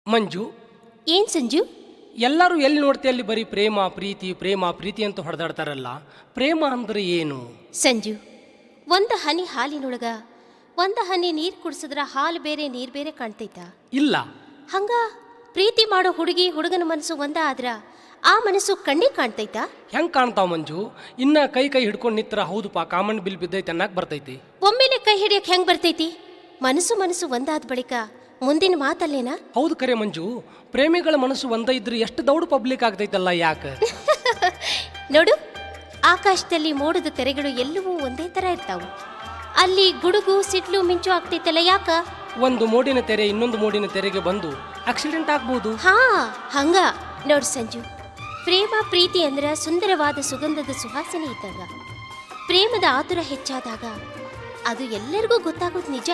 ಮಂಜು, ಏನ್ ಸಂಜು? ಎಲ್ಲರೂ ಎಲ್ಲಿ ನೋಡ್ತಿ ಅಲ್ಲಿ ಬರೀ ಪ್ರೇಮ ಪ್ರೀತಿ ಪ್ರೇಮ ಪ್ರೀತಿ ಅಂತ ಹೊಡೆದಾಡ್ತಾರಲ್ಲ. ಪ್ರೇಮ ಅಂದ್ರೆ ಏನು? ಸಂಜು, ಒಂದು ಹನಿ ಹಾಲಿನೊಳಗ ಒಂದು ಹನಿ ನೀರು ಕುಡಿಸಿದ್ರ ಹಾಲು ಬೇರೆ ನೀರು ಬೇರೆ ಕಾಣ್ತೈತಾ? ಇಲ್ಲ. ಹಂಗ ಪ್ರೀತಿ ಮಾಡೋ ಹುಡುಗಿ ಹುಡುಗನ ಮನಸ್ಸು ಒಂದ ಆದ್ರ ಆ ಮನಸ್ಸು ಕಣ್ಣಿಗೆ ಕಾಣ್ತೈತಾ? ಹೆಂಗ್ ಕಾಣ್ತಾವ ಮಂಜು? ಇನ್ನ ಕೈ ಕೈ ಹಿಡ್ಕೊಂಡು ನಿತ್ರ ಹೌದಪ್ಪ ಕಾಮನ್ ಬಿಲ್ ಬಿದ್ದೈತೆ ಅನ್ನಕ್ ಬರ್ತೈತಿ. ಒಮ್ಮೆಲೆ ಕೈ ಹಿಡಿಯಕ್ ಹೆಂಗ್ ಬರ್ತೈತಿ? ಮನಸ್ಸು ಮನಸ್ಸು ಒಂದಾದ ಬಳಿಕ ಮುಂದಿನ ಮಾತಲ್ಲೇನಾ? ಹೌದು ಕರೆ ಮಂಜು, ಪ್ರೇಮಿಗಳ ಮನಸ್ಸು ಒಂದ ಇದ್ರೆ ಎಷ್ಟು ದೌಡ್ ಪಬ್ಲಿಕ್ ಆಗ್ತೈತಲ್ಲ. ಯಾಕೆ ನೋಡು, ಆಕಾಶದಲ್ಲಿ ಮೋಡದ ತೆರೆಗಳು ಎಲ್ಲವೂ ಒಂದೇ ತರ ಇರ್ತಾವು. ಅಲ್ಲಿ ಗುಡುಗು ಸಿಡ್ಲು ಮಿಂಚು ಆಗ್ತೈತಲ್ಲ, ಯಾಕ? ಒಂದು ಮೋಡಿನ ತೆರೆ ಇನ್ನೊಂದು ಮೋಡಿನ ತೆರೆಗೆ ಬಂದು ಆಕ್ಸಿಡೆಂಟ್ ಆಗ್ಬಹುದು. ಹಾ, ಹಂಗ ನೋಡು ಸಂಜು, ಪ್ರೇಮ ಪ್ರೀತಿ ಅಂದ್ರ ಸುಂದರವಾದ ಸುಗಂಧದ ಸುವಾಸನೆ ಇದ್ದಾಗ, ಪ್ರೇಮದ ಆತುರ ಹೆಚ್ಚಾದಾಗ ಅದು ಎಲ್ಲರಿಗೂ ಗೊತ್ತಾಗೋದು ನಿಜ.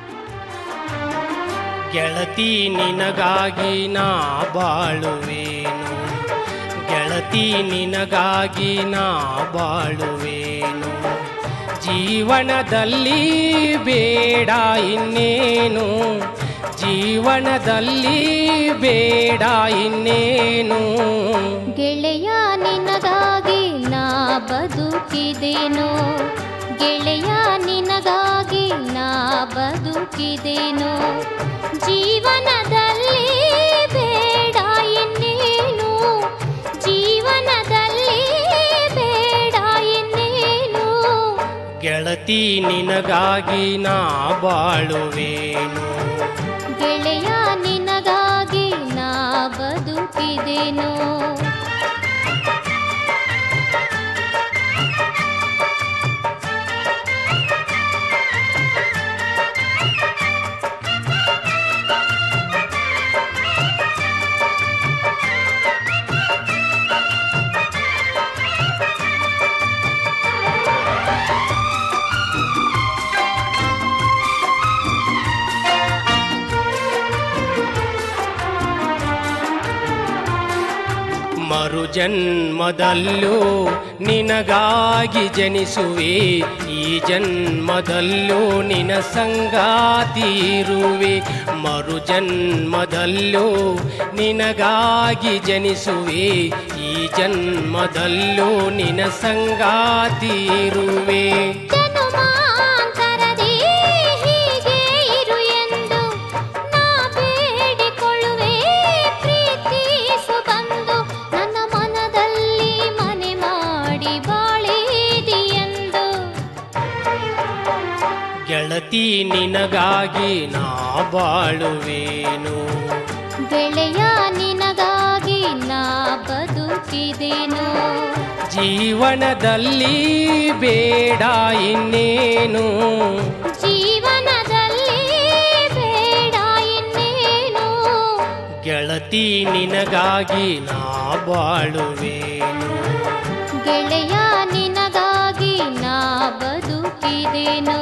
ಗೆಳತಿ ನಿನಗಾಗಿ ನಾ ಬಾಳುವೇನು, ಗೆಳತಿ ನಿನಗಾಗಿ ನಾ ಬಾಳುವೇನು, ಜೀವನದಲ್ಲಿ ಬೇಡ ಇನ್ನೇನು, ಜೀವನದಲ್ಲಿ ಬೇಡ ಇನ್ನೇನು. ಗೆಳೆಯ ನಿನಗಾಗಿ ನಾ ಬದುಕಿದೇನೋ, ಗೆಳೆಯ ನಿನಗಾಗಿ ನಾ ಬದುಕಿದೇನೋ, ಜೀವನದಲ್ಲಿ ಬೇಡ ಇನ್ನೇನು, ಜೀವನದಲ್ಲಿ ಬೇಡ ಇನ್ನೇನು. ಗೆಳತಿ ನಿನಗಾಗಿ ನಾ ಬಾಳುವೇನು, ಗೆಳೆಯ ನಿನಗಾಗಿ ನಾ ಬದುಕಿದೇನೋ. ಮರು ಜನ್ಮದಲ್ಲೂ ನಿನಗಾಗಿ ಜನಿಸುವೆ, ಈ ಜನ್ಮದಲ್ಲೂ ನಿನ ಸಂಗಾತಿ ಇರುವೆ. ಮರು ಜನ್ಮದಲ್ಲೂ ನಿನಗಾಗಿ ಜನಿಸುವೆ, ಈ ಜನ್ಮದಲ್ಲೂ ನಿನ ಸಂಗಾತಿ ಇರುವೆ. ಗೆಳತಿ ನಿನಗಾಗಿ ನಾ ಬಾಳುವೇನು, ಗೆಳೆಯ ನಿನಗಾಗಿ ನಾ ಬದುಕಿದೇನೋ, ಜೀವನದಲ್ಲಿ ಬೇಡ ಇನ್ನೇನು, ಜೀವನದಲ್ಲಿ ಬೇಡ ಇನ್ನೇನು. ಗೆಳತಿ ನಿನಗಾಗಿ ನಾ ಬಾಳುವೇನು, ಗೆಳೆಯ ನಿನಗಾಗಿ ನಾ ಬದುಕಿದೇನೋ.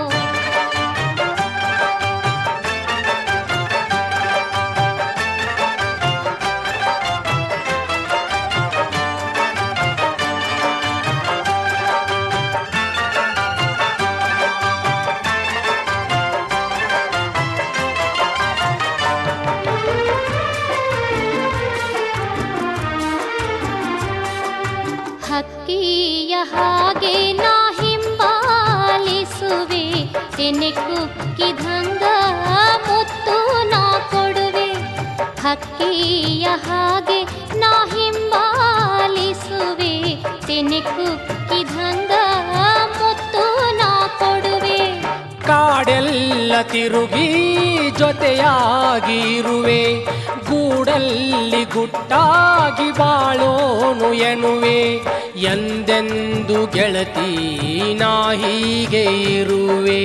ಹಕ್ಕಿಯ ಹಾಗೆ ನಾ ಹಿಂಬಾಲಿಸುವೆ, ತೆನೆ ಕುಕ್ಕಿದಂಗ ಮುತ್ತು ನಾ ಕೊಡುವೆ. ಹಕ್ಕಿಯ ಹಾಗೆ ನಾ ಹಿಂಬಾಲಿಸುವೆ, ತೆನೆ ಕುಕ್ಕಿದಂಗ ಮುತ್ತು ನಾ ಕೊಡುವೆ. ಕಾಡೆಲ್ಲ ತಿರುಗಿ ಜೊತೆಯಾಗಿರುವೆ, ಗೂಡಲ್ಲಿ ಗುಟ್ಟಾಗಿ ಬಾಳೋನು ಎನ್ನುವೆ. ಎಂದೆಂದು ಗೆಳತಿ ನಾ ಹೀಗೆ ಇರುವೆ,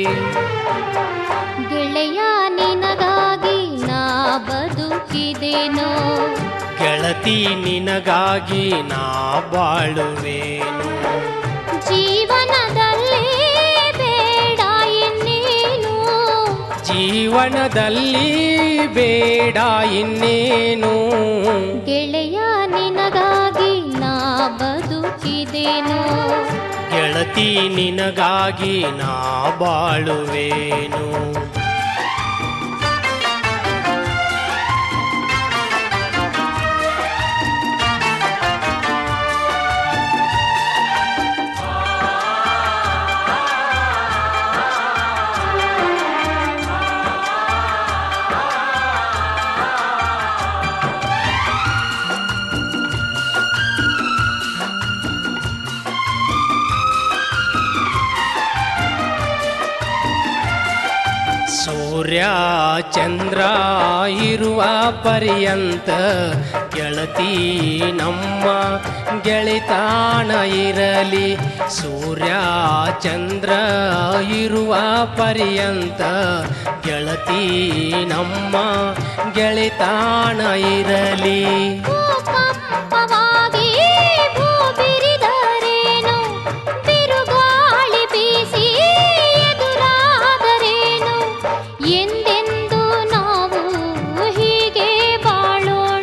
ಗೆಳೆಯ ನಿನಗಾಗಿ ನಾ ಬದುಕಿದೇನೋ, ಗೆಳತಿ ನಿನಗಾಗಿ ನಾ ಬಾಳುವೇನು, ಜೀವನದಲ್ಲಿ ಬೇಡ ಇನ್ನೇನು, ಜೀವನದಲ್ಲಿ ಬೇಡ ಇನ್ನೇನು. ಗೆಳೆಯ ನಿನಗಾಗಿ ನಾ ಬದುಕಿದೇನೋ, ಗೆಳತಿ ನಿನಗಾಗಿ ನಾ ಬಾಳುವೇನು. ಸೂರ್ಯ ಚಂದ್ರ ಇರುವ ಪರ್ಯಂತ ಗೆಳತಿ ನಮ್ಮ ಗೆಳಿತಾಣ ಇರಲಿ. ಸೂರ್ಯ ಚಂದ್ರ ಇರುವ ಪರ್ಯಂತ ಗೆಳತಿ ನಮ್ಮ ಗೆಳಿತಾಣ ಇರಲಿ. ಭೂಕಂಪವಾಗಿ ಭೂಬಿರಿದರೇನು, ಬಿರುಗಾಳಿ ಬೀಸಿ ಎದುರಾದರೇನು, ಎಂದೆಂದು ನಾವು ಹೀಗೆ ಬಾಳೋಣ.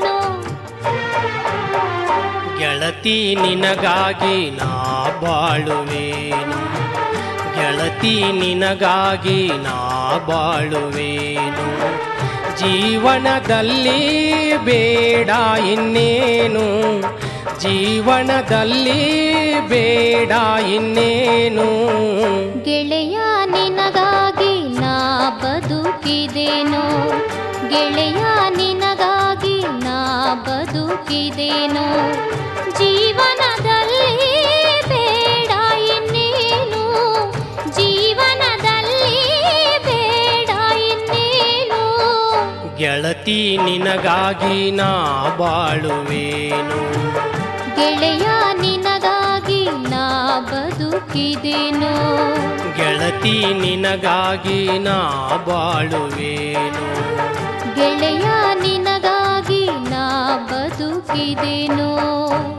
ಗೆಳತಿ ನಿನಗಾಗಿ ನಾ ಬಾಳುವೇನು, ಗೆಳತಿ ನಿನಗಾಗಿ ನಾ ಬಾಳುವೇನು. ಜೀವನದಲ್ಲಿ ಬೇಡ ಇನ್ನೇನು, ಜೀವನದಲ್ಲಿ ಬೇಡ ಇನ್ನೇನು. ಗೆಳೆಯ ನಿನಗಾಗಿ ನಾ ಬದುಕಿದೇನೋ, ಗೆಳೆಯ ನಿನಗಾಗಿ ನಾ ಬದುಕಿದೇನೋ. ಜೀವನದಲ್ಲಿ ಬೇಡ ಇನ್ನೇನು, ಜೀವನದಲ್ಲಿ ಬೇಡ ಇನ್ನೇನು. ಗೆಳತಿ ನಿನಗಾಗಿ ನಾ ಬಾಳುವೇನು, ಗೆಳೆಯ ನಿನಗಾಗಿ ನಾ ಬದುಕಿದೇನೋ. ಗೆಳತಿ ನಿನಗಾಗಿ ನಾ ಬಾಳುವೇನು, ಗೆಳೆಯ ನಿನಗಾಗಿ ನಾ ಬದುಕಿದೇನೋ.